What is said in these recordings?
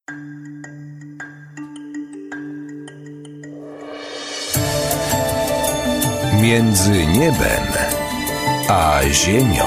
Między niebem a ziemią.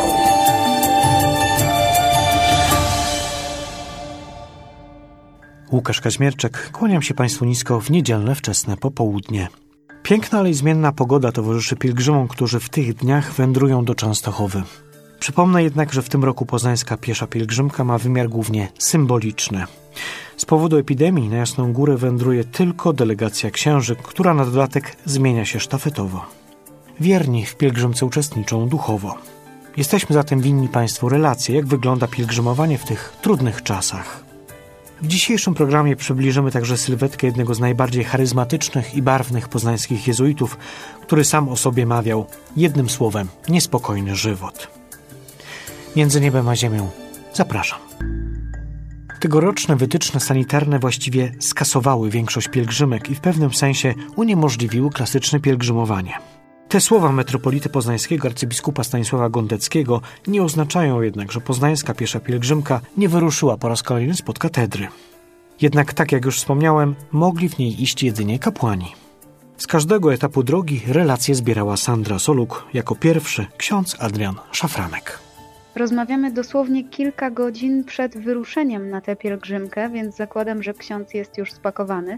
Łukasz Kaźmierczak, kłaniam się Państwu nisko w niedzielne wczesne popołudnie. Piękna, ale i zmienna pogoda towarzyszy pielgrzymom, którzy w tych dniach wędrują do Częstochowy. Przypomnę jednak, że w tym roku poznańska piesza pielgrzymka ma wymiar głównie symboliczny. Z powodu epidemii na Jasną Górę wędruje tylko delegacja księży, która na dodatek zmienia się sztafetowo. Wierni w pielgrzymce uczestniczą duchowo. Jesteśmy zatem winni Państwu relacje, jak wygląda pielgrzymowanie w tych trudnych czasach. W dzisiejszym programie przybliżymy także sylwetkę jednego z najbardziej charyzmatycznych i barwnych poznańskich jezuitów, który sam o sobie mawiał jednym słowem niespokojny żywot. Między niebem a ziemią zapraszam. Tegoroczne wytyczne sanitarne właściwie skasowały większość pielgrzymek i w pewnym sensie uniemożliwiły klasyczne pielgrzymowanie. Te słowa metropolity poznańskiego arcybiskupa Stanisława Gondeckiego nie oznaczają jednak, że poznańska piesza pielgrzymka nie wyruszyła po raz kolejny spod katedry. Jednak, tak jak już wspomniałem, mogli w niej iść jedynie kapłani. Z każdego etapu drogi relacje zbierała Sandra Soluk, jako pierwszy ksiądz Adrian Szafranek. Rozmawiamy dosłownie kilka godzin przed wyruszeniem na tę pielgrzymkę, więc zakładam, że ksiądz jest już spakowany.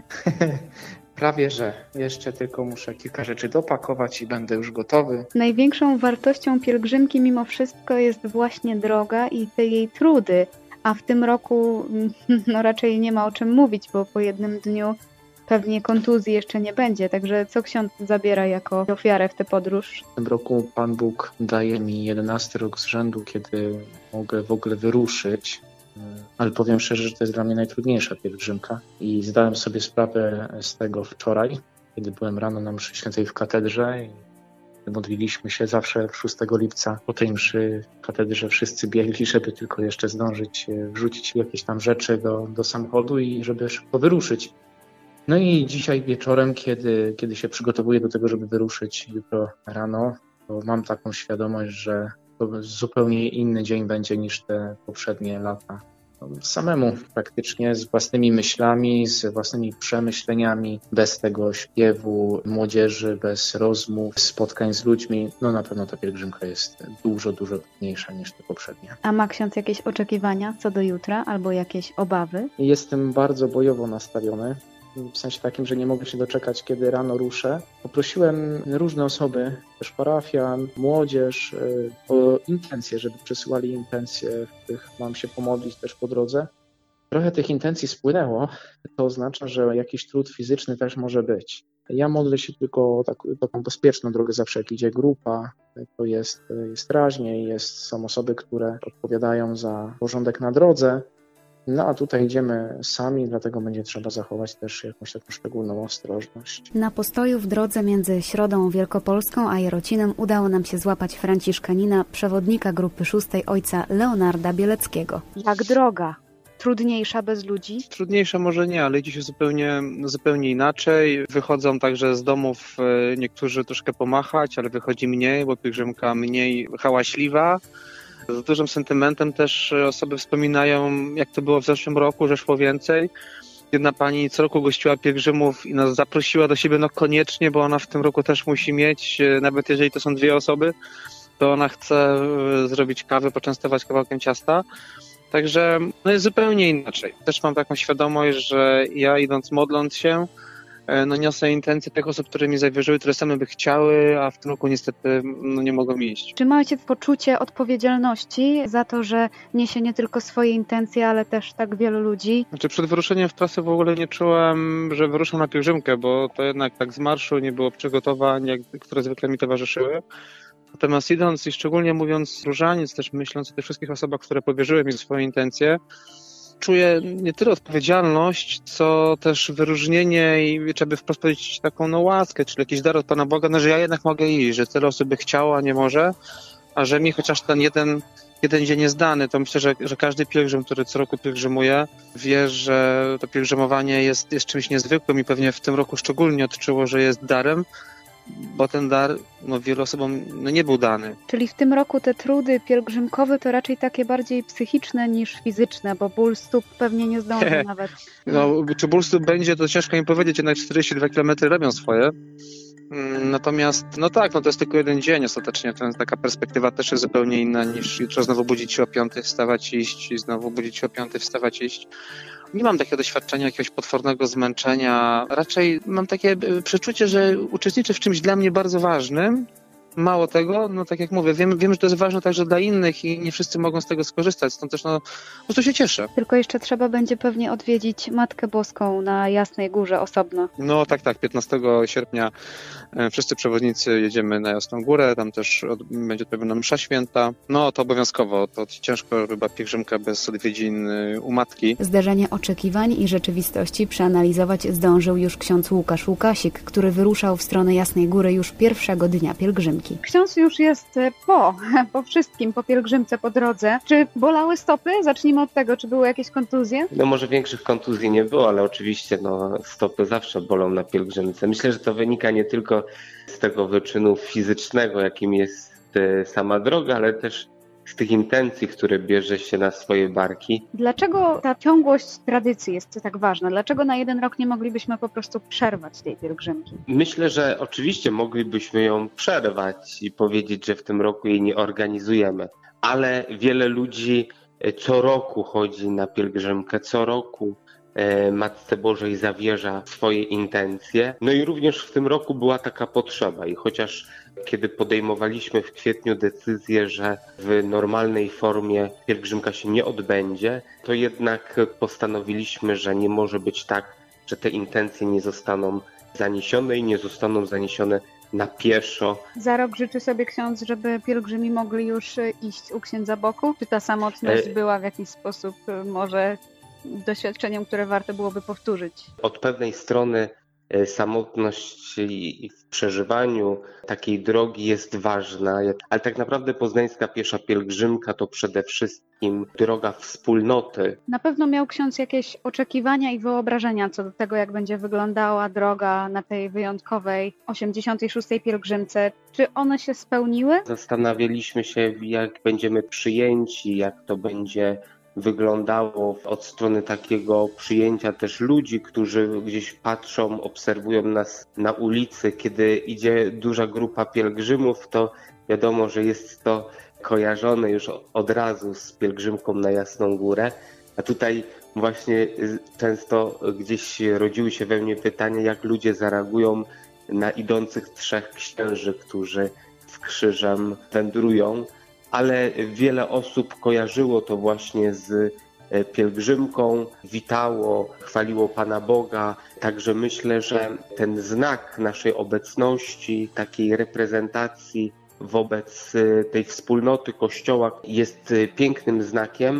Prawie że. Jeszcze tylko muszę kilka rzeczy dopakować i będę już gotowy. Największą wartością pielgrzymki mimo wszystko jest właśnie droga i te jej trudy, a w tym roku raczej nie ma o czym mówić, bo po jednym dniu pewnie kontuzji jeszcze nie będzie. Także co ksiądz zabiera jako ofiarę w tę podróż? W tym roku Pan Bóg daje mi 11 rok z rzędu, kiedy mogę w ogóle wyruszyć. Ale powiem szczerze, że to jest dla mnie najtrudniejsza pielgrzymka i zdałem sobie sprawę z tego wczoraj, kiedy byłem rano na mszy świętej w katedrze i modliliśmy się zawsze 6 lipca. Po tej mszy w katedrze wszyscy biegli, żeby tylko jeszcze zdążyć wrzucić jakieś tam rzeczy do samochodu i żeby szybko wyruszyć. No i dzisiaj wieczorem, kiedy się przygotowuję do tego, żeby wyruszyć jutro rano, to mam taką świadomość, że to zupełnie inny dzień będzie niż te poprzednie lata. Samemu praktycznie, z własnymi myślami, z własnymi przemyśleniami, bez tego śpiewu młodzieży, bez rozmów, spotkań z ludźmi. Na pewno ta pielgrzymka jest dużo trudniejsza niż te poprzednie. A ma ksiądz jakieś oczekiwania co do jutra albo jakieś obawy? Jestem bardzo bojowo nastawiony. W sensie takim, że nie mogę się doczekać, kiedy rano ruszę. Poprosiłem różne osoby, też parafian, młodzież, o intencje, żeby przesyłali intencje, w których mam się pomodlić też po drodze. Trochę tych intencji spłynęło, to oznacza, że jakiś trud fizyczny też może być. Ja modlę się tylko o taką bezpieczną drogę zawsze, jak idzie grupa, to jest raźniej, są osoby, które odpowiadają za porządek na drodze. A tutaj idziemy sami, dlatego będzie trzeba zachować też jakąś taką szczególną ostrożność. Na postoju w drodze między Środą Wielkopolską a Jarocinem udało nam się złapać franciszkanina, przewodnika grupy 6, ojca Leonarda Bieleckiego. Jak droga? Trudniejsza bez ludzi? Trudniejsza może nie, ale idzie się zupełnie inaczej. Wychodzą także z domów niektórzy troszkę pomachać, ale wychodzi mniej, bo pielgrzymka mniej hałaśliwa. Z dużym sentymentem też osoby wspominają, jak to było w zeszłym roku, że szło więcej. Jedna pani co roku gościła pielgrzymów i nas zaprosiła do siebie koniecznie, bo ona w tym roku też musi mieć, nawet jeżeli to są 2 osoby, to ona chce zrobić kawę, poczęstować kawałkiem ciasta. Także jest zupełnie inaczej. Też mam taką świadomość, że ja idąc, modląc się, niosę intencje tych osób, które mi zawierzyły, które same by chciały, a w tym roku niestety nie mogą iść. Czy macie poczucie odpowiedzialności za to, że niesie nie tylko swoje intencje, ale też tak wielu ludzi? Przed wyruszeniem w trasę w ogóle nie czułem, że wyruszam na pielgrzymkę, bo to jednak tak z marszu nie było przygotowań, które zwykle mi towarzyszyły. Natomiast idąc i szczególnie mówiąc różaniec, też myśląc o tych wszystkich osobach, które powierzyły mi swoje intencje, czuję nie tyle odpowiedzialność, co też wyróżnienie i trzeba wprost powiedzieć taką łaskę, czyli jakiś dar od Pana Boga, że ja jednak mogę iść, że tyle osób by chciało, a nie może, a że mi chociaż ten jeden dzień jest dany, to myślę, że każdy pielgrzym, który co roku pielgrzymuje, wie, że to pielgrzymowanie jest czymś niezwykłym i pewnie w tym roku szczególnie odczuło, że jest darem, bo ten dar wielu osobom nie był dany. Czyli w tym roku te trudy pielgrzymkowe to raczej takie bardziej psychiczne niż fizyczne, bo ból stóp pewnie nie zdąży nawet. Czy ból stóp będzie, to ciężko mi powiedzieć, jednak 42 km robią swoje. Natomiast, to jest tylko jeden dzień ostatecznie, taka perspektywa też jest zupełnie inna niż jutro znowu budzić się o 5, wstawać, iść i znowu budzić się o 5, wstawać, iść. Nie mam takiego doświadczenia jakiegoś potwornego zmęczenia, raczej mam takie przeczucie, że uczestniczę w czymś dla mnie bardzo ważnym. Mało tego, tak jak mówię, wiem, że to jest ważne także dla innych i nie wszyscy mogą z tego skorzystać, stąd też po prostu się cieszę. Tylko jeszcze trzeba będzie pewnie odwiedzić Matkę Boską na Jasnej Górze osobno. Tak, 15 sierpnia wszyscy przewodnicy jedziemy na Jasną Górę, tam też będzie odprawiona msza święta. To obowiązkowo, to ciężko chyba pielgrzymka bez odwiedzin u Matki. Zderzenie oczekiwań i rzeczywistości przeanalizować zdążył już ksiądz Łukasz Łukasik, który wyruszał w stronę Jasnej Góry już pierwszego dnia pielgrzymki. Ksiądz już jest po wszystkim, po pielgrzymce, po drodze. Czy bolały stopy? Zacznijmy od tego, czy były jakieś kontuzje? Może większych kontuzji nie było, ale oczywiście stopy zawsze bolą na pielgrzymce. Myślę, że to wynika nie tylko z tego wyczynu fizycznego, jakim jest sama droga, ale też z tych intencji, które bierze się na swoje barki. Dlaczego ta ciągłość tradycji jest tak ważna? Dlaczego na jeden rok nie moglibyśmy po prostu przerwać tej pielgrzymki? Myślę, że oczywiście moglibyśmy ją przerwać i powiedzieć, że w tym roku jej nie organizujemy, ale wiele ludzi co roku chodzi na pielgrzymkę, co roku Matce Bożej zawierza swoje intencje. I również w tym roku była taka potrzeba i chociaż kiedy podejmowaliśmy w kwietniu decyzję, że w normalnej formie pielgrzymka się nie odbędzie, to jednak postanowiliśmy, że nie może być tak, że te intencje nie zostaną zaniesione i nie zostaną zaniesione na pieszo. Za rok życzy sobie ksiądz, żeby pielgrzymi mogli już iść u księdza boku? Czy ta samotność była w jakiś sposób może doświadczeniem, które warto byłoby powtórzyć? Od pewnej strony samotność w przeżywaniu takiej drogi jest ważna, ale tak naprawdę poznańska piesza pielgrzymka to przede wszystkim droga wspólnoty. Na pewno miał ksiądz jakieś oczekiwania i wyobrażenia co do tego, jak będzie wyglądała droga na tej wyjątkowej 86. pielgrzymce. Czy one się spełniły? Zastanawialiśmy się, jak będziemy przyjęci, jak to będzie wyglądało od strony takiego przyjęcia też ludzi, którzy gdzieś patrzą, obserwują nas na ulicy. Kiedy idzie duża grupa pielgrzymów, to wiadomo, że jest to kojarzone już od razu z pielgrzymką na Jasną Górę. A tutaj właśnie często gdzieś rodziły się we mnie pytania, jak ludzie zareagują na idących 3 księży, którzy z krzyżem wędrują. Ale wiele osób kojarzyło to właśnie z pielgrzymką, witało, chwaliło Pana Boga. Także myślę, że ten znak naszej obecności, takiej reprezentacji wobec tej wspólnoty Kościoła jest pięknym znakiem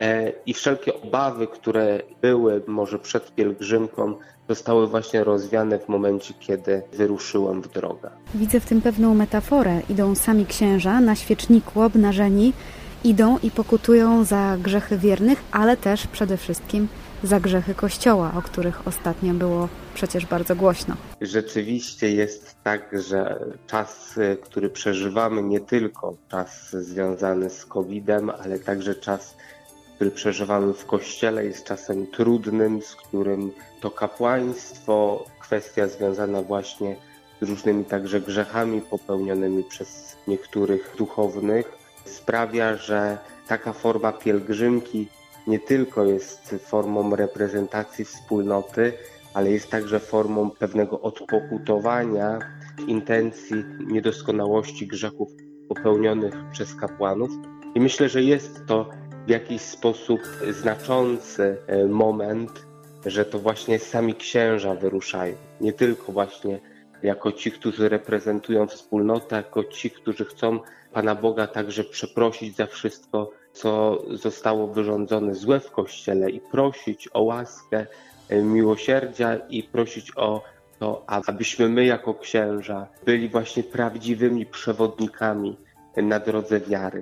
i wszelkie obawy, które były może przed pielgrzymką, zostały właśnie rozwiane w momencie, kiedy wyruszyłem w drogę. Widzę w tym pewną metaforę. Idą sami księża na świeczniku obnażeni, idą i pokutują za grzechy wiernych, ale też przede wszystkim za grzechy Kościoła, o których ostatnio było przecież bardzo głośno. Rzeczywiście jest tak, że czas, który przeżywamy, nie tylko czas związany z COVID-em, ale także czas, który przeżywamy w Kościele, jest czasem trudnym, z którym to kapłaństwo, kwestia związana właśnie z różnymi także grzechami popełnionymi przez niektórych duchownych, sprawia, że taka forma pielgrzymki nie tylko jest formą reprezentacji wspólnoty, ale jest także formą pewnego odpokutowania intencji niedoskonałości grzechów popełnionych przez kapłanów. I myślę, że jest to w jakiś sposób znaczący moment, że to właśnie sami księża wyruszają. Nie tylko właśnie jako ci, którzy reprezentują wspólnotę, jako ci, którzy chcą Pana Boga także przeprosić za wszystko, co zostało wyrządzone złe w Kościele i prosić o łaskę miłosierdzia i prosić o to, abyśmy my jako księża byli właśnie prawdziwymi przewodnikami na drodze wiary.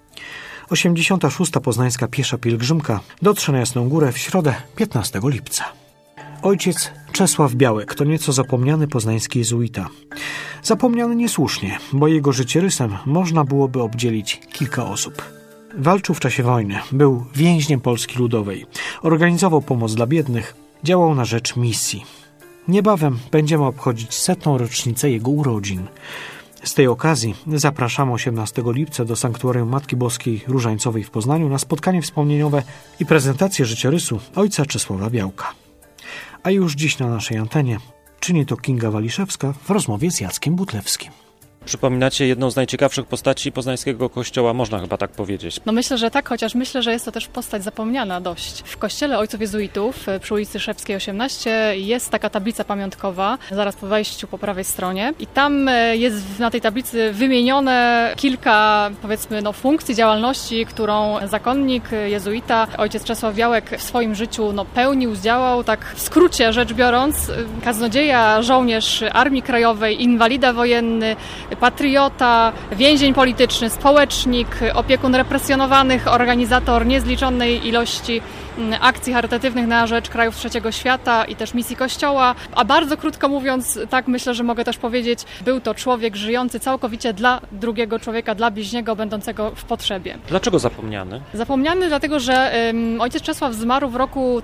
86. Poznańska piesza pielgrzymka dotrze na Jasną Górę w środę 15 lipca. Ojciec Czesław Białek to nieco zapomniany poznański jezuita. Zapomniany niesłusznie, bo jego życiorysem można byłoby obdzielić kilka osób. Walczył w czasie wojny, był więźniem Polski Ludowej, organizował pomoc dla biednych, działał na rzecz misji. Niebawem będziemy obchodzić 100. rocznicę jego urodzin. Z tej okazji zapraszamy 18 lipca do Sanktuarium Matki Boskiej Różańcowej w Poznaniu na spotkanie wspomnieniowe i prezentację życiorysu ojca Czesława Białka. A już dziś na naszej antenie czyni to Kinga Waliszewska w rozmowie z Jackiem Butlewskim. Przypominacie jedną z najciekawszych postaci poznańskiego kościoła, można chyba tak powiedzieć. No myślę, że tak, chociaż myślę, że jest to też postać zapomniana dość. W kościele ojców jezuitów przy ulicy Szewskiej 18 jest taka tablica pamiątkowa, zaraz po wejściu po prawej stronie. I tam jest na tej tablicy wymienione kilka, powiedzmy, funkcji, działalności, którą zakonnik, jezuita, ojciec Czesław Białek w swoim życiu pełnił, zdziałał, tak w skrócie rzecz biorąc, kaznodzieja, żołnierz Armii Krajowej, inwalida wojenny, patriota, więzień polityczny, społecznik, opiekun represjonowanych, organizator niezliczonej ilości akcji charytatywnych na rzecz krajów trzeciego świata i też misji Kościoła. A bardzo krótko mówiąc, tak myślę, że mogę też powiedzieć, był to człowiek żyjący całkowicie dla drugiego człowieka, dla bliźniego, będącego w potrzebie. Dlaczego zapomniany? Zapomniany dlatego, że ojciec Czesław zmarł w roku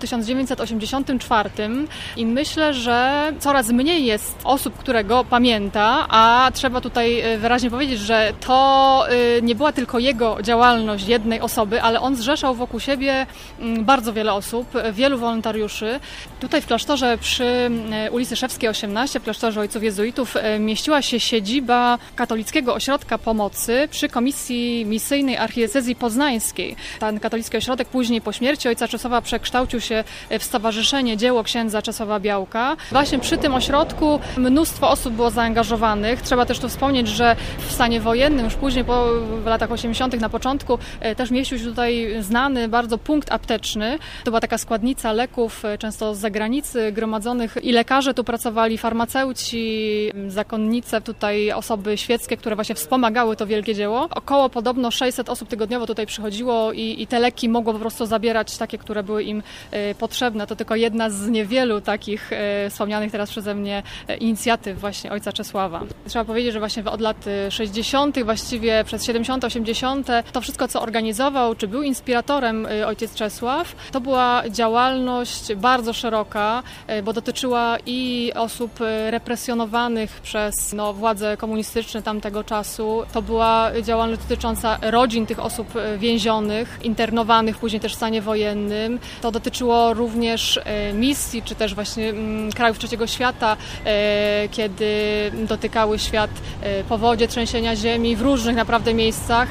1984 i myślę, że coraz mniej jest osób, które go pamięta, a trzeba tutaj wyraźnie powiedzieć, że to nie była tylko jego działalność jednej osoby, ale on zrzeszał wokół siebie bardzo wiele osób, wielu wolontariuszy. Tutaj w klasztorze przy ulicy Szewskiej 18, w klasztorze ojców jezuitów, mieściła się siedziba Katolickiego Ośrodka Pomocy przy Komisji Misyjnej Archidiecezji Poznańskiej. Ten katolicki ośrodek później po śmierci ojca Czesława przekształcił się w Stowarzyszenie Dzieło Księdza Czesława Białka. Właśnie przy tym ośrodku mnóstwo osób było zaangażowanych. Trzeba też tu wspomnieć, że w stanie wojennym, już później w latach 80. na początku też mieścił się tutaj znany bardzo punkt apteczny. To była taka składnica leków, często z zagranicy gromadzonych i lekarze tu pracowali, farmaceuci, zakonnice, tutaj osoby świeckie, które właśnie wspomagały to wielkie dzieło. Około podobno 600 osób tygodniowo tutaj przychodziło i te leki mogło po prostu zabierać takie, które były im potrzebne. To tylko jedna z niewielu takich wspomnianych teraz przeze mnie inicjatyw właśnie ojca Czesława. Trzeba powiedzieć, że właśnie od lat 60., właściwie przez 70., 80. to wszystko, co organizował, czy był inspiratorem ojciec Czesław, to była działalność bardzo szeroka, bo dotyczyła i osób represjonowanych przez władze komunistyczne tamtego czasu. To była działalność dotycząca rodzin tych osób więzionych, internowanych później też w stanie wojennym. To dotyczyło również misji, czy też właśnie krajów trzeciego świata, kiedy dotykały świat powodzie, trzęsienia ziemi w różnych naprawdę miejscach.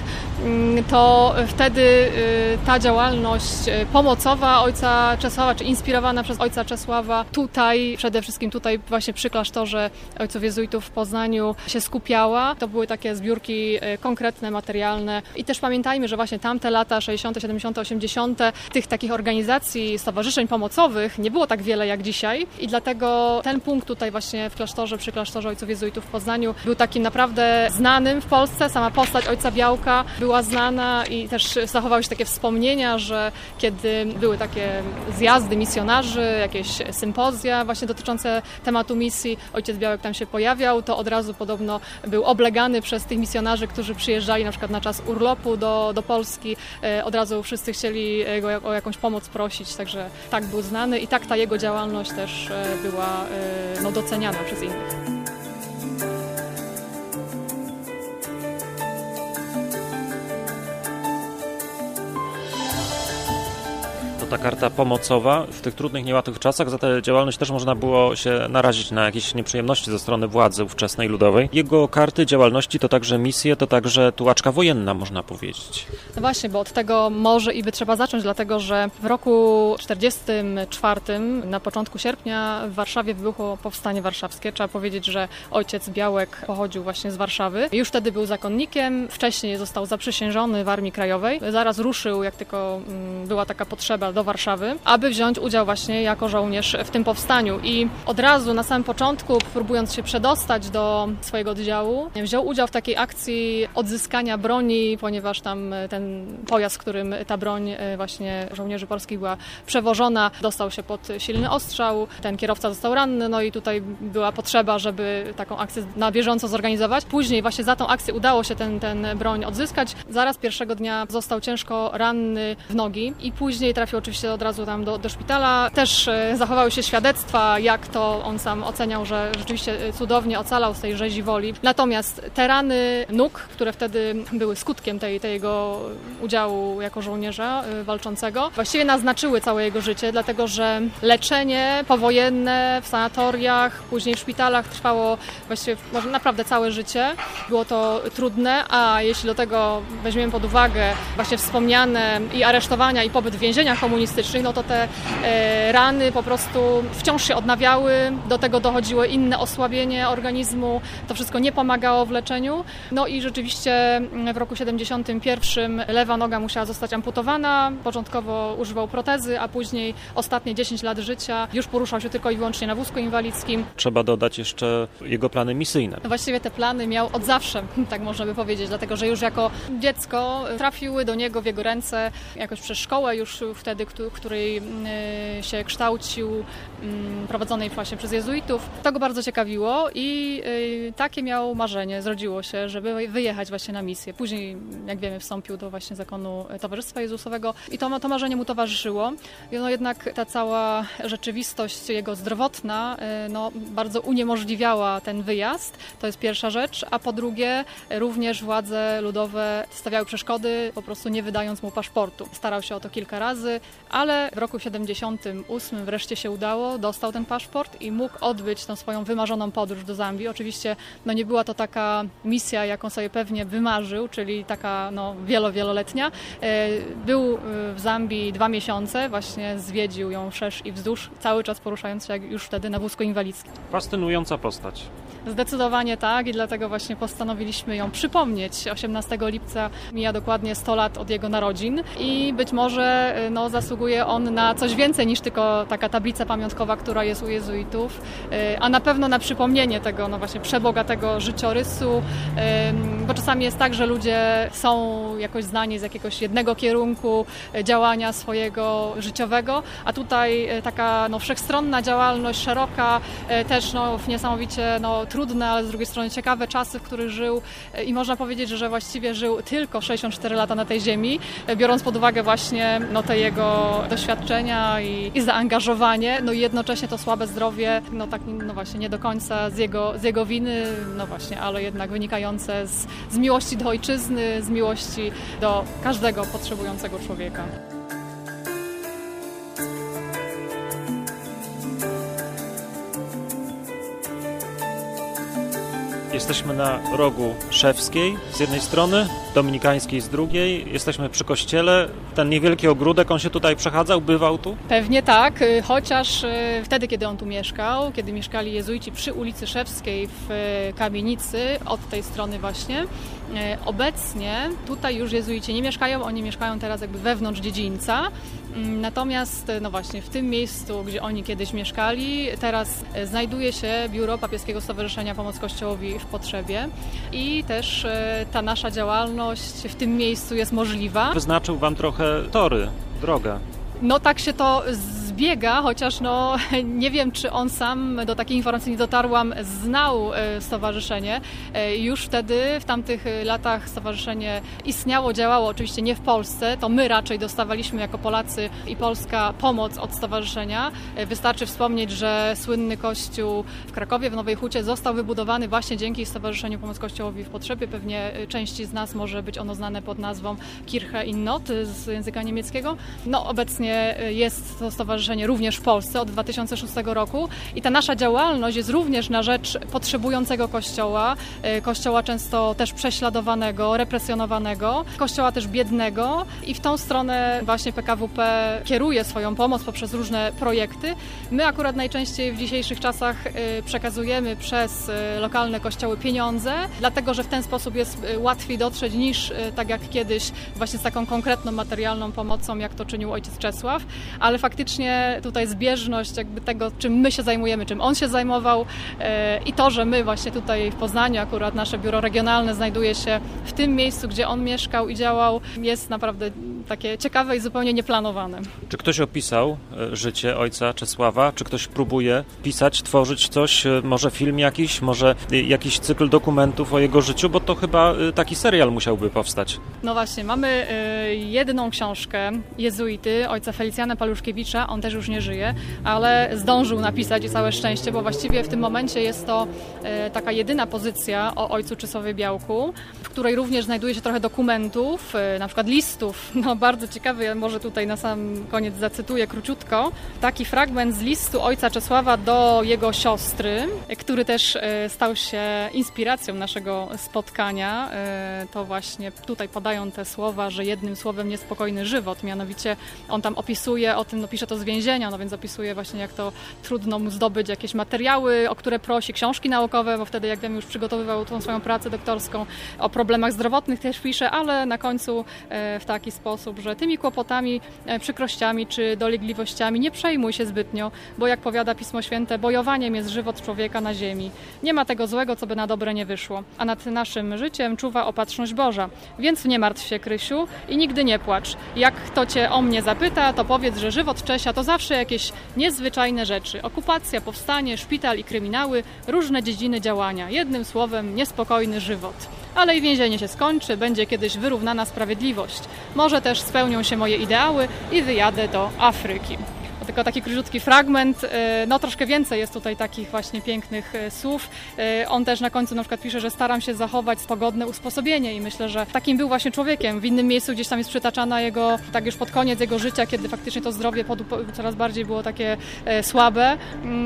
To wtedy ta działalność pomocowa ojca Czesława, czy inspirowana przez ojca Czesława, tutaj, przede wszystkim tutaj właśnie przy klasztorze ojców jezuitów w Poznaniu się skupiała. To były takie zbiórki konkretne, materialne i też pamiętajmy, że właśnie tamte lata 60., 70., 80. tych takich organizacji, stowarzyszeń pomocowych nie było tak wiele jak dzisiaj i dlatego ten punkt tutaj właśnie w klasztorze, przy klasztorze ojców jezuitów w Poznaniu był takim naprawdę znanym w Polsce. Sama postać ojca Białka była znana i też zachowały się takie wspomnienia, że kiedy były takie zjazdy misjonarzy, jakieś sympozja właśnie dotyczące tematu misji, ojciec Białek tam się pojawiał, to od razu podobno był oblegany przez tych misjonarzy, którzy przyjeżdżali na przykład na czas urlopu do Polski. Od razu wszyscy chcieli go o jakąś pomoc prosić, także tak był znany i tak ta jego działalność też była doceniana przez innych. Ta karta pomocowa w tych trudnych, niełatwych czasach, za tę działalność też można było się narazić na jakieś nieprzyjemności ze strony władzy ówczesnej ludowej. Jego karty działalności to także misje, to także tułaczka wojenna, można powiedzieć. No właśnie, bo od tego może i by trzeba zacząć, dlatego że w roku 1944, na początku sierpnia w Warszawie wybuchło Powstanie Warszawskie. Trzeba powiedzieć, że ojciec Białek pochodził właśnie z Warszawy. Już wtedy był zakonnikiem, wcześniej został zaprzysiężony w Armii Krajowej. Zaraz ruszył, jak tylko była taka potrzeba, do do Warszawy, aby wziąć udział właśnie jako żołnierz w tym powstaniu. I od razu na samym początku, próbując się przedostać do swojego oddziału, wziął udział w takiej akcji odzyskania broni, ponieważ tam ten pojazd, którym ta broń właśnie żołnierzy polskich była przewożona, dostał się pod silny ostrzał, ten kierowca został ranny, no i tutaj była potrzeba, żeby taką akcję na bieżąco zorganizować. Później właśnie za tą akcję udało się ten broń odzyskać. Zaraz pierwszego dnia został ciężko ranny w nogi i później trafił oczywiście od razu tam do szpitala. Też zachowały się świadectwa, jak to on sam oceniał, że rzeczywiście cudownie ocalał z tej rzezi woli. Natomiast te rany nóg, które wtedy były skutkiem tej jego udziału jako żołnierza walczącego, właściwie naznaczyły całe jego życie, dlatego że leczenie powojenne w sanatoriach, później w szpitalach trwało właściwie może naprawdę całe życie. Było to trudne, a jeśli do tego weźmiemy pod uwagę właśnie wspomniane i aresztowania, i pobyt w więzieniach komunistycznych, no to te rany po prostu wciąż się odnawiały, do tego dochodziło inne osłabienie organizmu, to wszystko nie pomagało w leczeniu. No i rzeczywiście w roku 71 lewa noga musiała zostać amputowana, początkowo używał protezy, a później ostatnie 10 lat życia już poruszał się tylko i wyłącznie na wózku inwalidzkim. Trzeba dodać jeszcze jego plany misyjne. Właściwie te plany miał od zawsze, tak można by powiedzieć, dlatego że już jako dziecko trafiły do niego w jego ręce jakoś przez szkołę już wtedy, w której się kształcił, prowadzonej właśnie przez jezuitów. To go bardzo ciekawiło i takie miał marzenie, zrodziło się, żeby wyjechać właśnie na misję. Później, jak wiemy, wstąpił do właśnie zakonu Towarzystwa Jezusowego i to marzenie mu towarzyszyło. No jednak ta cała rzeczywistość jego zdrowotna bardzo uniemożliwiała ten wyjazd. To jest pierwsza rzecz, a po drugie również władze ludowe stawiały przeszkody, po prostu nie wydając mu paszportu. Starał się o to kilka razy, ale w roku 78 wreszcie się udało, dostał ten paszport i mógł odbyć tą swoją wymarzoną podróż do Zambii. Oczywiście nie była to taka misja, jaką sobie pewnie wymarzył, czyli taka wieloletnia. Był w Zambii 2 miesiące, właśnie zwiedził ją wszerz i wzdłuż, cały czas poruszając się już wtedy na wózku inwalidzkim. Fascynująca postać. Zdecydowanie tak i dlatego właśnie postanowiliśmy ją przypomnieć. 18 lipca mija dokładnie 100 lat od jego narodzin i być może zasługuje on na coś więcej niż tylko taka tablica pamiątkowa, która jest u jezuitów, a na pewno na przypomnienie tego właśnie przebogatego życiorysu, bo czasami jest tak, że ludzie są jakoś znani z jakiegoś jednego kierunku działania swojego życiowego, a tutaj taka wszechstronna działalność, szeroka, też niesamowicie trudne, ale z drugiej strony ciekawe czasy, w których żył i można powiedzieć, że właściwie żył tylko 64 lata na tej ziemi, biorąc pod uwagę właśnie te jego doświadczenia i zaangażowanie, i jednocześnie to słabe zdrowie, właśnie nie do końca z jego winy, ale jednak wynikające z miłości do ojczyzny, z miłości do każdego potrzebującego człowieka. Jesteśmy na rogu Szewskiej z jednej strony, Dominikańskiej z drugiej. Jesteśmy przy kościele. Ten niewielki ogródek, on się tutaj przechadzał, bywał tu? Pewnie tak, chociaż wtedy, kiedy on tu mieszkał, kiedy mieszkali jezuici przy ulicy Szewskiej w kamienicy, od tej strony właśnie, obecnie tutaj już jezuici nie mieszkają, oni mieszkają teraz jakby wewnątrz dziedzińca. Natomiast właśnie w tym miejscu, gdzie oni kiedyś mieszkali, teraz znajduje się biuro Papieskiego Stowarzyszenia Pomoc Kościołowi w Potrzebie i też ta nasza działalność w tym miejscu jest możliwa. Wyznaczył Wam trochę tory, drogę. Tak się to zbiega, chociaż nie wiem, czy on sam, do takiej informacji nie dotarłam, znał stowarzyszenie. Już wtedy, w tamtych latach stowarzyszenie istniało, działało, oczywiście nie w Polsce, to my raczej dostawaliśmy jako Polacy i Polska pomoc od stowarzyszenia. Wystarczy wspomnieć, że słynny kościół w Krakowie, w Nowej Hucie został wybudowany właśnie dzięki Stowarzyszeniu Pomoc Kościołowi w Potrzebie. Pewnie części z nas może być ono znane pod nazwą Kirche in Not z języka niemieckiego. Obecnie jest to stowarzyszenie stowarzyszenie również w Polsce od 2006 roku i ta nasza działalność jest również na rzecz potrzebującego Kościoła, Kościoła często też prześladowanego, represjonowanego, Kościoła też biednego i w tą stronę właśnie PKWP kieruje swoją pomoc poprzez różne projekty. My akurat najczęściej w dzisiejszych czasach przekazujemy przez lokalne kościoły pieniądze, dlatego że w ten sposób jest łatwiej dotrzeć niż tak jak kiedyś właśnie z taką konkretną materialną pomocą, jak to czynił ojciec Czesław, ale faktycznie tutaj zbieżność jakby tego, czym my się zajmujemy, czym on się zajmował i to, że my właśnie tutaj w Poznaniu, akurat nasze biuro regionalne znajduje się w tym miejscu, gdzie on mieszkał i działał, jest naprawdę takie ciekawe i zupełnie nieplanowane. Czy ktoś opisał życie ojca Czesława? Czy ktoś próbuje pisać, tworzyć coś, może film jakiś, może jakiś cykl dokumentów o jego życiu, bo to chyba taki serial musiałby powstać. No właśnie, mamy jedną książkę jezuity, ojca Felicjana Paluszkiewicza, on też już nie żyje, ale zdążył napisać i całe szczęście, bo właściwie w tym momencie jest to taka jedyna pozycja o ojcu Czesławie Białku, w której również znajduje się trochę dokumentów, na przykład listów. No bardzo ciekawy, ja może tutaj na sam koniec zacytuję króciutko, taki fragment z listu ojca Czesława do jego siostry, który też stał się inspiracją naszego spotkania. To właśnie tutaj podają te słowa, że jednym słowem niespokojny żywot, mianowicie on tam opisuje o tym, no pisze to z więzienia, no więc opisuje właśnie jak to trudno mu zdobyć jakieś materiały, o które prosi, książki naukowe, bo wtedy jak wiem już przygotowywał tą swoją pracę doktorską, o problemach zdrowotnych też pisze, ale na końcu w taki sposób, że tymi kłopotami, przykrościami czy dolegliwościami nie przejmuj się zbytnio, bo jak powiada Pismo Święte, bojowaniem jest żywot człowieka na ziemi. Nie ma tego złego, co by na dobre nie wyszło, a nad naszym życiem czuwa opatrzność Boża. Więc nie martw się, Krysiu, i nigdy nie płacz. Jak kto cię o mnie zapyta, to powiedz, że żywot Czesia to zawsze jakieś niezwyczajne rzeczy. Okupacja, powstanie, szpital i kryminały, różne dziedziny działania. Jednym słowem, niespokojny żywot. Ale i więzienie się skończy, będzie kiedyś wyrównana sprawiedliwość. Może też spełnią się moje ideały i wyjadę do Afryki. Tylko taki króciutki fragment, no troszkę więcej jest tutaj takich właśnie pięknych słów. On też na końcu na przykład pisze, że staram się zachować pogodne usposobienie i myślę, że takim był właśnie człowiekiem. W innym miejscu gdzieś tam jest przytaczana jego, tak już pod koniec jego życia, kiedy faktycznie to zdrowie coraz bardziej było takie słabe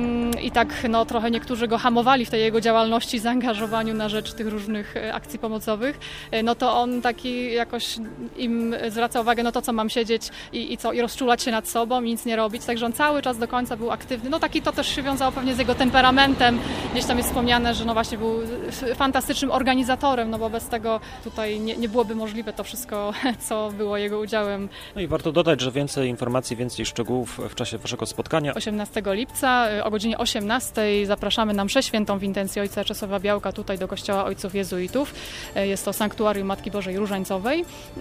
i tak no trochę niektórzy go hamowali w tej jego działalności, zaangażowaniu na rzecz tych różnych akcji pomocowych, no to on taki jakoś im zwraca uwagę, no to co mam siedzieć i rozczulać się nad sobą i nic nie robić. Także on cały czas do końca był aktywny. No taki to też się wiązało pewnie z jego temperamentem. Gdzieś tam jest wspomniane, że no właśnie był fantastycznym organizatorem, no bo bez tego tutaj nie byłoby możliwe to wszystko, co było jego udziałem. No i warto dodać, że więcej informacji, więcej szczegółów w czasie waszego spotkania. 18 lipca o godzinie 18 zapraszamy na mszę świętą w intencji ojca Czesława Białka tutaj do Kościoła Ojców Jezuitów. Jest to sanktuarium Matki Bożej Różańcowej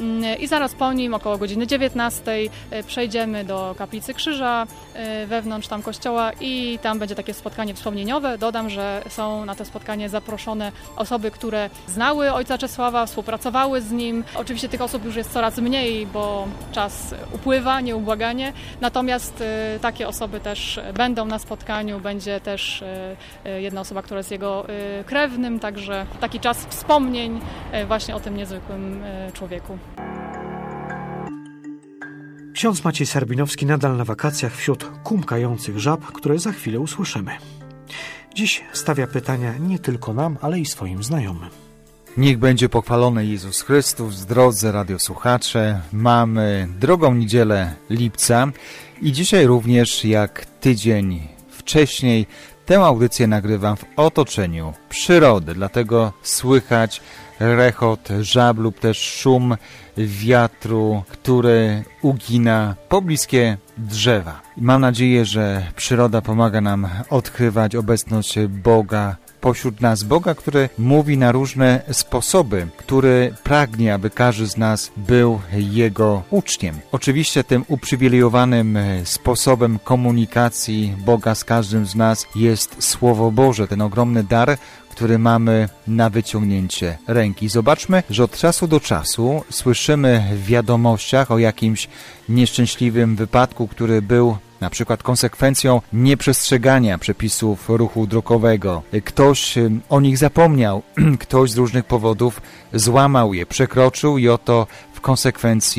i zaraz po nim około godziny 19 przejdziemy do Kaplicy Krzyża wewnątrz tam kościoła i tam będzie takie spotkanie wspomnieniowe. Dodam, że są na to spotkanie zaproszone osoby, które znały ojca Czesława, współpracowały z nim. Oczywiście tych osób już jest coraz mniej, bo czas upływa nieubłaganie. Natomiast takie osoby też będą na spotkaniu. Będzie też jedna osoba, która jest jego krewnym, także taki czas wspomnień właśnie o tym niezwykłym człowieku. Ksiądz Maciej Sarbinowski nadal na wakacjach wśród kumkających żab, które za chwilę usłyszymy. Dziś stawia pytania nie tylko nam, ale i swoim znajomym. Niech będzie pochwalony Jezus Chrystus, drodzy radiosłuchacze. Mamy drugą niedzielę lipca i dzisiaj również jak tydzień wcześniej tę audycję nagrywam w otoczeniu przyrody, dlatego słychać rechot żab lub też szum wiatru, który ugina pobliskie drzewa. Mam nadzieję, że przyroda pomaga nam odkrywać obecność Boga pośród nas. Boga, który mówi na różne sposoby, który pragnie, aby każdy z nas był Jego uczniem. Oczywiście tym uprzywilejowanym sposobem komunikacji Boga z każdym z nas jest Słowo Boże, ten ogromny dar, który mamy na wyciągnięcie ręki. Zobaczmy, że od czasu do czasu słyszymy w wiadomościach o jakimś nieszczęśliwym wypadku, który był na przykład konsekwencją nieprzestrzegania przepisów ruchu drogowego. Ktoś o nich zapomniał, ktoś z różnych powodów złamał je, przekroczył i oto w konsekwencji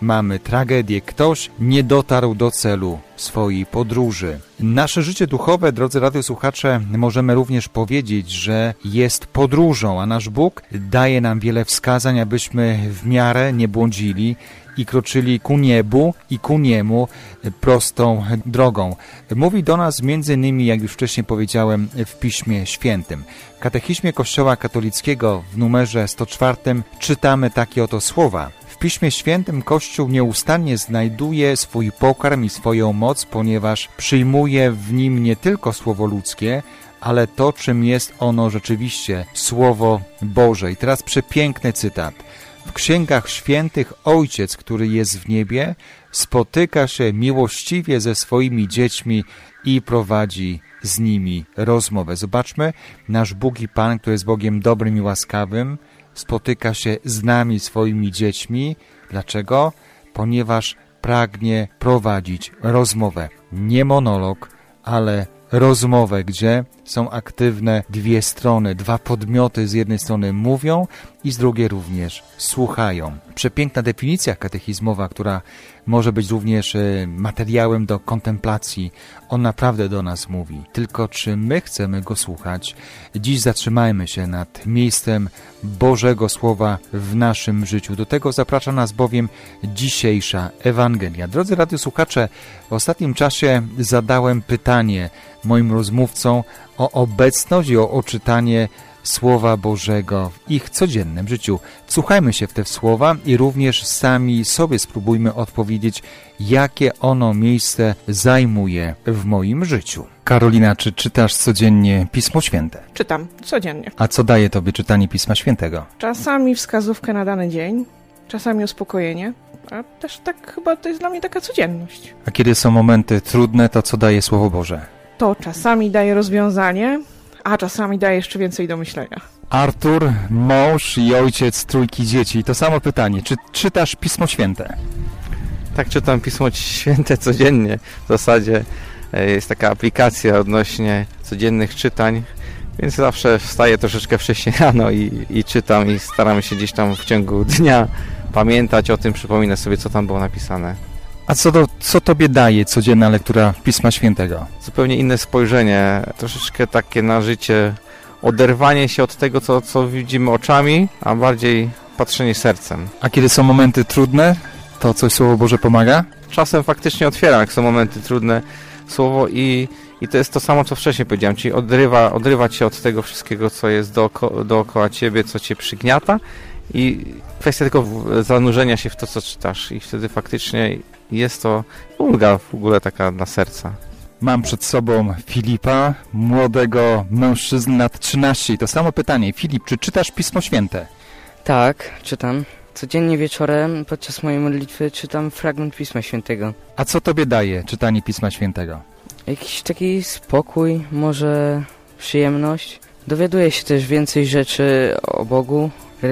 mamy tragedię, ktoś nie dotarł do celu swojej podróży. Nasze życie duchowe, drodzy radiosłuchacze, możemy również powiedzieć, że jest podróżą, a nasz Bóg daje nam wiele wskazań, abyśmy w miarę nie błądzili i kroczyli ku niebu i ku niemu prostą drogą. Mówi do nas między innymi, jak już wcześniej powiedziałem, w Piśmie Świętym. W Katechizmie Kościoła Katolickiego w numerze 104 czytamy takie oto słowa. W Piśmie Świętym Kościół nieustannie znajduje swój pokarm i swoją moc, ponieważ przyjmuje w nim nie tylko słowo ludzkie, ale to, czym jest ono rzeczywiście, Słowo Boże. I teraz przepiękny cytat. W księgach świętych Ojciec, który jest w niebie, spotyka się miłościwie ze swoimi dziećmi i prowadzi z nimi rozmowę. Zobaczmy, nasz Bóg i Pan, który jest Bogiem dobrym i łaskawym, spotyka się z nami, swoimi dziećmi. Dlaczego? Ponieważ pragnie prowadzić rozmowę. Nie monolog, ale rozmowę, gdzie są aktywne dwie strony, dwa podmioty z jednej strony mówią i z drugiej również słuchają. Przepiękna definicja katechizmowa, która może być również materiałem do kontemplacji. On naprawdę do nas mówi. Tylko czy my chcemy Go słuchać? Dziś zatrzymajmy się nad miejscem Bożego Słowa w naszym życiu. Do tego zaprasza nas bowiem dzisiejsza Ewangelia. Drodzy radiosłuchacze, w ostatnim czasie zadałem pytanie moim rozmówcom o obecność i o odczytanie Słowa Bożego w ich codziennym życiu. Wsłuchajmy się w te słowa i również sami sobie spróbujmy odpowiedzieć, jakie ono miejsce zajmuje w moim życiu. Karolina, czy czytasz codziennie Pismo Święte? Czytam, codziennie. A co daje Tobie czytanie Pisma Świętego? Czasami wskazówkę na dany dzień, czasami uspokojenie, a też tak chyba to jest dla mnie taka codzienność. A kiedy są momenty trudne, to co daje Słowo Boże? To czasami daje rozwiązanie, a czasami daje jeszcze więcej do myślenia. Artur, mąż i ojciec trójki dzieci. To samo pytanie. Czy czytasz Pismo Święte? Tak, czytam Pismo Święte codziennie. W zasadzie jest taka aplikacja odnośnie codziennych czytań, więc zawsze wstaję troszeczkę wcześniej rano i czytam i staramy się gdzieś tam w ciągu dnia pamiętać o tym, przypominać sobie, co tam było napisane. A co Tobie daje codzienna lektura Pisma Świętego? Zupełnie inne spojrzenie, troszeczkę takie na życie, oderwanie się od tego, co widzimy oczami, a bardziej patrzenie sercem. A kiedy są momenty trudne, to coś Słowo Boże pomaga? Czasem faktycznie otwieram, jak są momenty trudne, Słowo i to jest to samo, co wcześniej powiedziałem, czyli odrywać się od tego wszystkiego, co jest dookoła Ciebie, co Cię przygniata i kwestia tylko zanurzenia się w to, co czytasz i wtedy faktycznie jest to ulga w ogóle taka dla serca. Mam przed sobą Filipa, młodego mężczyznę lat 13. To samo pytanie. Filip, czy czytasz Pismo Święte? Tak, czytam. Codziennie wieczorem podczas mojej modlitwy czytam fragment Pisma Świętego. A co Tobie daje czytanie Pisma Świętego? Jakiś taki spokój, może przyjemność. Dowiaduję się też więcej rzeczy o Bogu,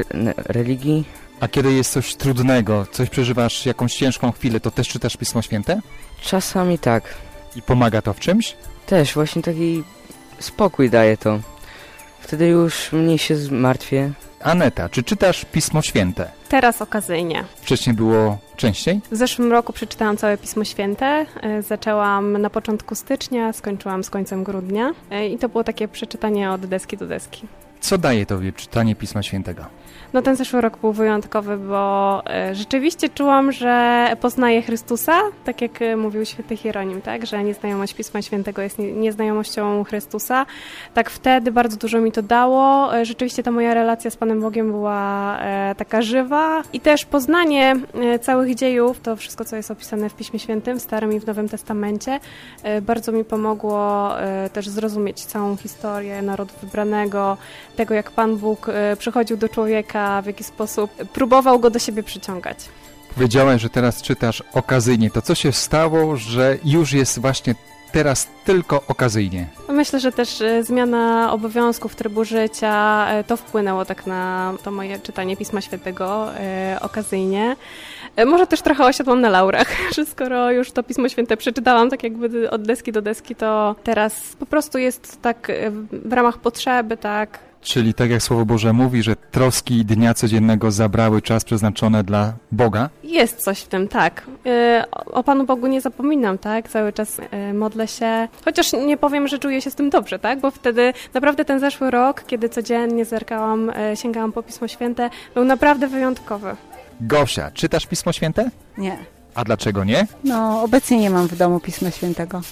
religii. A kiedy jest coś trudnego, coś przeżywasz, jakąś ciężką chwilę, to też czytasz Pismo Święte? Czasami tak. I pomaga to w czymś? Też, właśnie taki spokój daje to. Wtedy już mniej się zmartwię. Aneta, czy czytasz Pismo Święte? Teraz okazyjnie. Wcześniej było częściej? W zeszłym roku przeczytałam całe Pismo Święte. Zaczęłam na początku stycznia, skończyłam z końcem grudnia. I to było takie przeczytanie od deski do deski. Co daje Tobie czytanie Pisma Świętego? No ten zeszły rok był wyjątkowy, bo rzeczywiście czułam, że poznaję Chrystusa, tak jak mówił święty Hieronim, tak? Że nieznajomość Pisma Świętego jest nieznajomością Chrystusa. Tak wtedy bardzo dużo mi to dało. Rzeczywiście ta moja relacja z Panem Bogiem była taka żywa i też poznanie całych dziejów, to wszystko, co jest opisane w Piśmie Świętym, w Starym i w Nowym Testamencie, bardzo mi pomogło też zrozumieć całą historię narodu wybranego, tego jak Pan Bóg przychodził do człowieka, w jaki sposób próbował go do siebie przyciągać. Powiedziałeś, że teraz czytasz okazyjnie. To co się stało, że już jest właśnie teraz tylko okazyjnie? Myślę, że też zmiana obowiązków, trybu życia, to wpłynęło tak na to moje czytanie Pisma Świętego okazyjnie. Może też trochę osiadłam na laurach, że skoro już to Pismo Święte przeczytałam tak jakby od deski do deski, to teraz po prostu jest tak w ramach potrzeby, tak, Czyli tak jak Słowo Boże mówi, że troski dnia codziennego zabrały czas przeznaczony dla Boga? Jest coś w tym, tak. O Panu Bogu nie zapominam, tak? Cały czas modlę się, chociaż nie powiem, że czuję się z tym dobrze, tak? Bo wtedy naprawdę ten zeszły rok, kiedy codziennie zerkałam, sięgałam po Pismo Święte, był naprawdę wyjątkowy. Gosia, czytasz Pismo Święte? Nie. A dlaczego nie? No, obecnie nie mam w domu Pisma Świętego.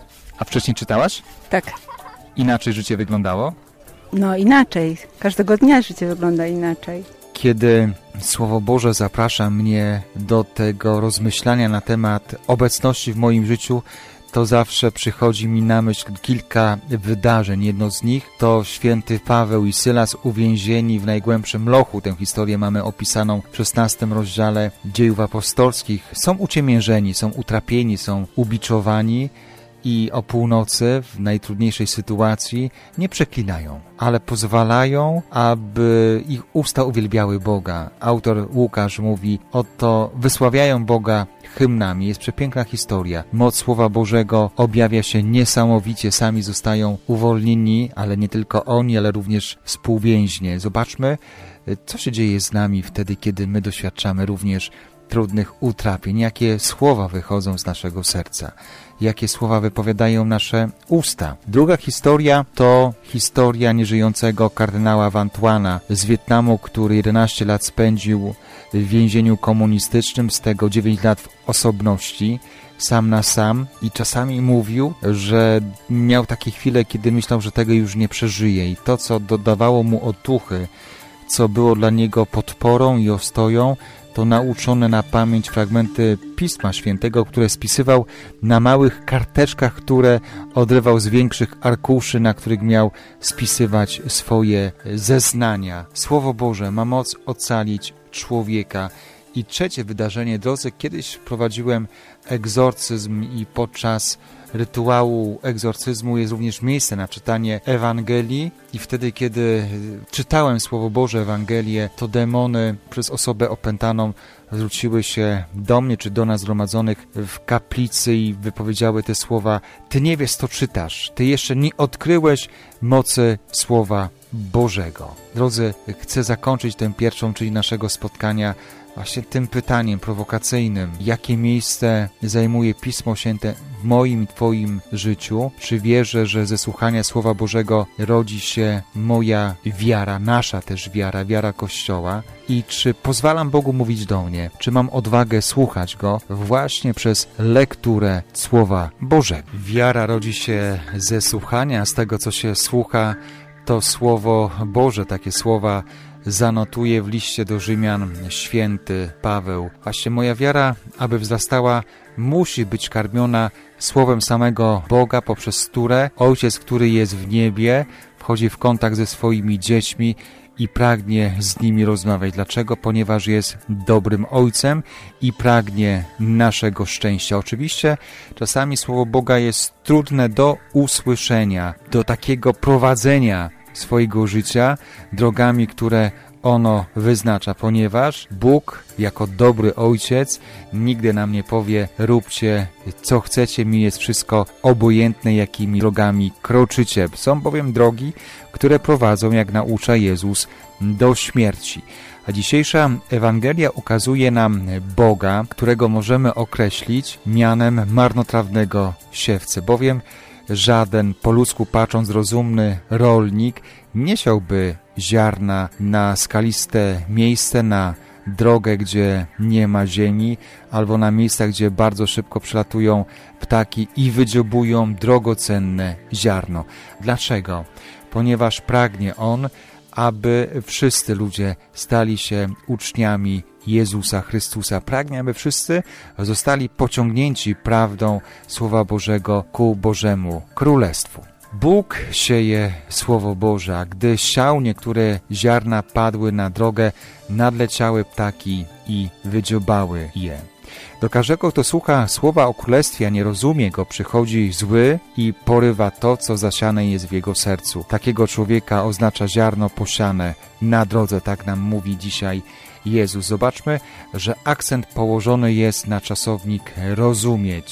A wcześniej czytałaś? Tak. Inaczej życie wyglądało? No inaczej. Każdego dnia życie wygląda inaczej. Kiedy Słowo Boże zaprasza mnie do tego rozmyślania na temat obecności w moim życiu, to zawsze przychodzi mi na myśl kilka wydarzeń. Jedno z nich to święty Paweł i Sylas uwięzieni w najgłębszym lochu. Tę historię mamy opisaną w 16 rozdziale Dziejów Apostolskich. Są uciemiężeni, są utrapieni, są ubiczowani i o północy w najtrudniejszej sytuacji nie przeklinają, ale pozwalają, aby ich usta uwielbiały Boga. Autor Łukasz mówi, oto wysławiają Boga hymnami. Jest przepiękna historia. Moc Słowa Bożego objawia się niesamowicie. Sami zostają uwolnieni, ale nie tylko oni, ale również współwięźnie. Zobaczmy, co się dzieje z nami wtedy, kiedy my doświadczamy również trudnych utrapień. Jakie słowa wychodzą z naszego serca. Jakie słowa wypowiadają nasze usta. Druga historia to historia nieżyjącego kardynała Vantuana z Wietnamu, który 11 lat spędził w więzieniu komunistycznym, z tego 9 lat w osobności, sam na sam, i czasami mówił, że miał takie chwile, kiedy myślał, że tego już nie przeżyje, i to, co dodawało mu otuchy, co było dla niego podporą i ostoją, to nauczone na pamięć fragmenty Pisma Świętego, które spisywał na małych karteczkach, które odrywał z większych arkuszy, na których miał spisywać swoje zeznania. Słowo Boże ma moc ocalić człowieka. I trzecie wydarzenie, drodzy, kiedyś prowadziłem egzorcyzm i podczas rytuału egzorcyzmu jest również miejsce na czytanie Ewangelii i wtedy, kiedy czytałem Słowo Boże, Ewangelię, to demony przez osobę opętaną zwróciły się do mnie czy do nas zgromadzonych w kaplicy i wypowiedziały te słowa: ty nie wiesz, co czytasz, ty jeszcze nie odkryłeś mocy Słowa Bożego. Drodzy, chcę zakończyć tę pierwszą część naszego spotkania właśnie tym pytaniem prowokacyjnym. Jakie miejsce zajmuje Pismo Święte w moim i Twoim życiu? Czy wierzę, że ze słuchania Słowa Bożego rodzi się moja wiara, nasza też wiara, wiara Kościoła? I czy pozwalam Bogu mówić do mnie? Czy mam odwagę słuchać Go właśnie przez lekturę Słowa Bożego? Wiara rodzi się ze słuchania, z tego, co się słucha, to Słowo Boże, takie słowa zanotuje w liście do Rzymian święty Paweł. Właśnie moja wiara, aby wzrastała, musi być karmiona słowem samego Boga, poprzez które Ojciec, który jest w niebie, wchodzi w kontakt ze swoimi dziećmi i pragnie z nimi rozmawiać. Dlaczego? Ponieważ jest dobrym Ojcem i pragnie naszego szczęścia. Oczywiście czasami Słowo Boga jest trudne do usłyszenia, do takiego prowadzenia swojego życia drogami, które ono wyznacza, ponieważ Bóg jako dobry Ojciec nigdy nam nie powie: róbcie co chcecie, mi jest wszystko obojętne, jakimi drogami kroczycie. Są bowiem drogi, które prowadzą, jak naucza Jezus, do śmierci. A dzisiejsza Ewangelia ukazuje nam Boga, którego możemy określić mianem marnotrawnego siewcy, bowiem żaden, po ludzku patrząc, rozumny rolnik nie siałby ziarna na skaliste miejsce, na drogę, gdzie nie ma ziemi, albo na miejscach, gdzie bardzo szybko przylatują ptaki i wydziobują drogocenne ziarno. Dlaczego? Ponieważ pragnie On, aby wszyscy ludzie stali się uczniami Jezusa Chrystusa. Pragnie, aby wszyscy zostali pociągnięci prawdą Słowa Bożego ku Bożemu Królestwu. Bóg sieje Słowo Boże, a gdy siał, niektóre ziarna padły na drogę, nadleciały ptaki i wydziobały je. Do każdego, kto słucha słowa o Królestwie, a nie rozumie go, przychodzi zły i porywa to, co zasiane jest w jego sercu. Takiego człowieka oznacza ziarno posiane na drodze, tak nam mówi dzisiaj Jezus. Zobaczmy, że akcent położony jest na czasownik rozumieć.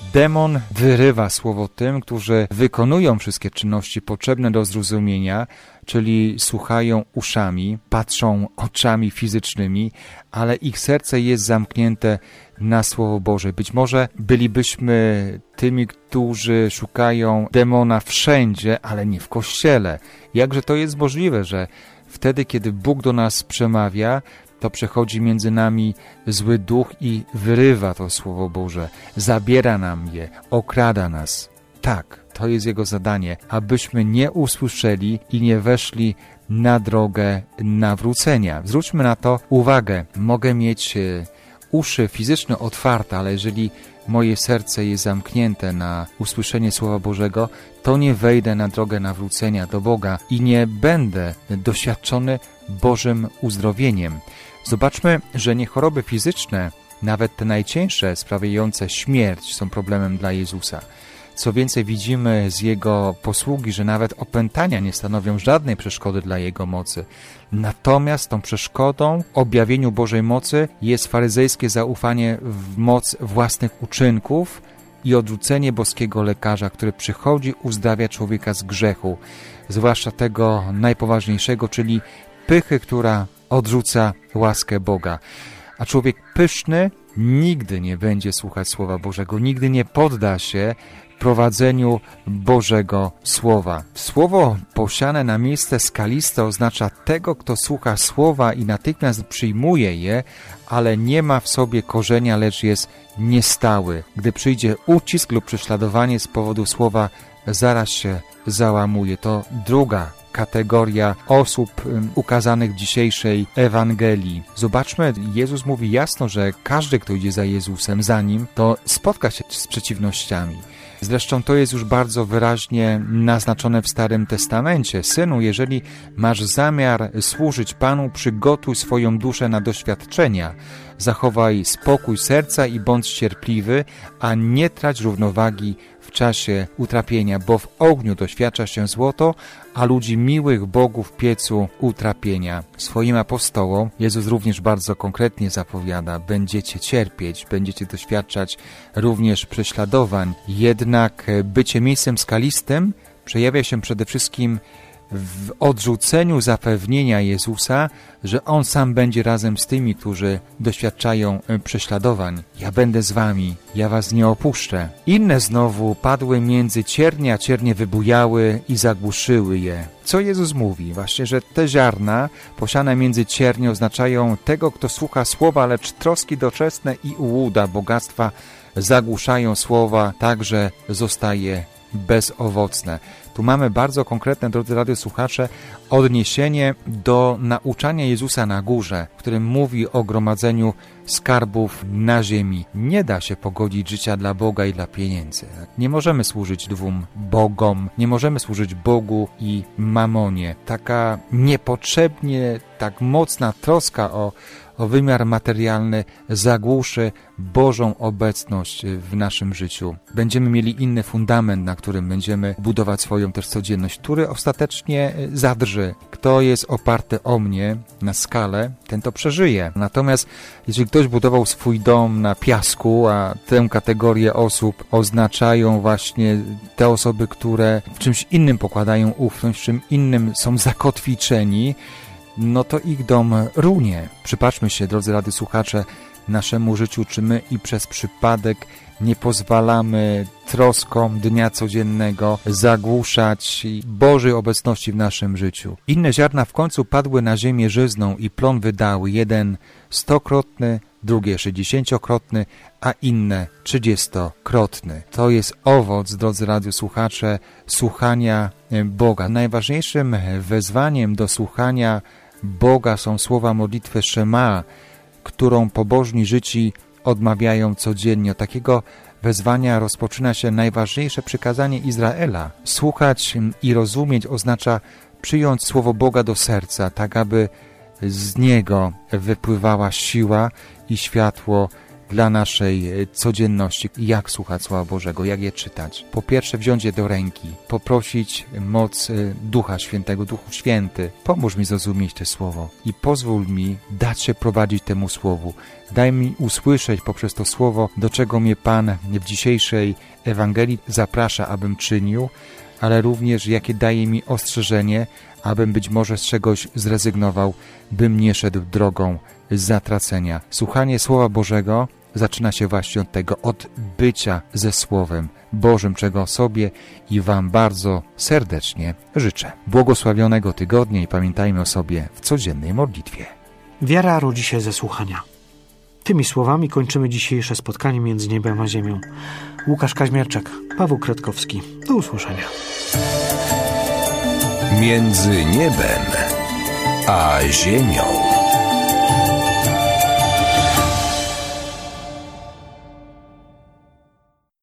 Demon wyrywa słowo tym, którzy wykonują wszystkie czynności potrzebne do zrozumienia, czyli słuchają uszami, patrzą oczami fizycznymi, ale ich serce jest zamknięte na Słowo Boże. Być może bylibyśmy tymi, którzy szukają demona wszędzie, ale nie w Kościele. Jakże to jest możliwe, że wtedy, kiedy Bóg do nas przemawia, to przechodzi między nami zły duch i wyrywa to Słowo Boże, zabiera nam je, okrada nas. Tak, to jest Jego zadanie, abyśmy nie usłyszeli i nie weszli na drogę nawrócenia. Zwróćmy na to uwagę. Mogę mieć uszy fizyczne otwarte, ale jeżeli moje serce jest zamknięte na usłyszenie Słowa Bożego, to nie wejdę na drogę nawrócenia do Boga i nie będę doświadczony Bożym uzdrowieniem. Zobaczmy, że nie choroby fizyczne, nawet te najcięższe, sprawiające śmierć, są problemem dla Jezusa. Co więcej, widzimy z Jego posługi, że nawet opętania nie stanowią żadnej przeszkody dla Jego mocy. Natomiast tą przeszkodą objawieniu Bożej mocy jest faryzejskie zaufanie w moc własnych uczynków i odrzucenie boskiego lekarza, który przychodzi, uzdrawia człowieka z grzechu, zwłaszcza tego najpoważniejszego, czyli pychy, która odrzuca łaskę Boga. A człowiek pyszny nigdy nie będzie słuchać Słowa Bożego, nigdy nie podda się prowadzeniu Bożego Słowa. Słowo posiane na miejsce skaliste oznacza tego, kto słucha Słowa i natychmiast przyjmuje je, ale nie ma w sobie korzenia, lecz jest niestały. Gdy przyjdzie ucisk lub prześladowanie z powodu Słowa, zaraz się załamuje. To druga kategoria osób ukazanych w dzisiejszej Ewangelii. Zobaczmy, Jezus mówi jasno, że każdy, kto idzie za Jezusem, za Nim, to spotka się z przeciwnościami. Zresztą to jest już bardzo wyraźnie naznaczone w Starym Testamencie. Synu, jeżeli masz zamiar służyć Panu, przygotuj swoją duszę na doświadczenia. Zachowaj spokój serca i bądź cierpliwy, a nie trać równowagi w czasie utrapienia, bo w ogniu doświadcza się złoto, a ludzi miłych Bogu w piecu utrapienia. Swoim apostołom Jezus również bardzo konkretnie zapowiada: będziecie cierpieć, będziecie doświadczać również prześladowań. Jednak bycie miejscem skalistym przejawia się przede wszystkim w odrzuceniu zapewnienia Jezusa, że On sam będzie razem z tymi, którzy doświadczają prześladowań. Ja będę z wami, ja was nie opuszczę. Inne znowu padły między ciernie, a ciernie wybujały i zagłuszyły je. Co Jezus mówi? Właśnie, że te ziarna posiane między ciernie oznaczają tego, kto słucha słowa, lecz troski doczesne i ułuda bogactwa zagłuszają słowa, tak że zostaje bezowocne. Tu mamy bardzo konkretne, drodzy radiosłuchacze, odniesienie do nauczania Jezusa na górze, w którym mówi o gromadzeniu skarbów na ziemi. Nie da się pogodzić życia dla Boga i dla pieniędzy. Nie możemy służyć dwóm Bogom, nie możemy służyć Bogu i mamonie. Taka niepotrzebnie, tak mocna troska o wymiar materialny zagłuszy Bożą obecność w naszym życiu. Będziemy mieli inny fundament, na którym będziemy budować swoją też codzienność, który ostatecznie zadrży. Kto jest oparty o mnie na skale, ten to przeżyje. Natomiast jeżeli ktoś budował swój dom na piasku, a tę kategorię osób oznaczają właśnie te osoby, które w czymś innym pokładają ufność, w czym innym są zakotwiczeni, no to ich dom runie. Przypatrzmy się, drodzy radiosłuchacze, naszemu życiu, czy my i przez przypadek nie pozwalamy troskom dnia codziennego zagłuszać Bożej obecności w naszym życiu. Inne ziarna w końcu padły na ziemię żyzną i plon wydały, jeden 100-krotny, drugie 60-krotny, a inne 30-krotny. To jest owoc, drodzy radiosłuchacze, słuchania Boga. Najważniejszym wezwaniem do słuchania Boga są słowa modlitwy Szema, którą pobożni Żydzi odmawiają codziennie. Od takiego wezwania rozpoczyna się najważniejsze przykazanie Izraela. Słuchać i rozumieć oznacza przyjąć słowo Boga do serca, tak aby z niego wypływała siła i światło dla naszej codzienności, jak słuchać Słowa Bożego, jak je czytać. Po pierwsze, wziąć je do ręki, poprosić moc Ducha Świętego. Duchu Święty, pomóż mi zrozumieć to Słowo i pozwól mi dać się prowadzić temu Słowu. Daj mi usłyszeć poprzez to Słowo, do czego mnie Pan w dzisiejszej Ewangelii zaprasza, abym czynił, ale również jakie daje mi ostrzeżenie, abym być może z czegoś zrezygnował, bym nie szedł drogą zatracenia. Słuchanie Słowa Bożego zaczyna się właśnie od tego, od bycia ze Słowem Bożym, czego sobie i Wam bardzo serdecznie życzę. Błogosławionego tygodnia i pamiętajmy o sobie w codziennej modlitwie. Wiara rodzi się ze słuchania. Tymi słowami kończymy dzisiejsze spotkanie między niebem a ziemią. Łukasz Kaźmierczak, Paweł Kretkowski. Do usłyszenia. Między niebem a ziemią.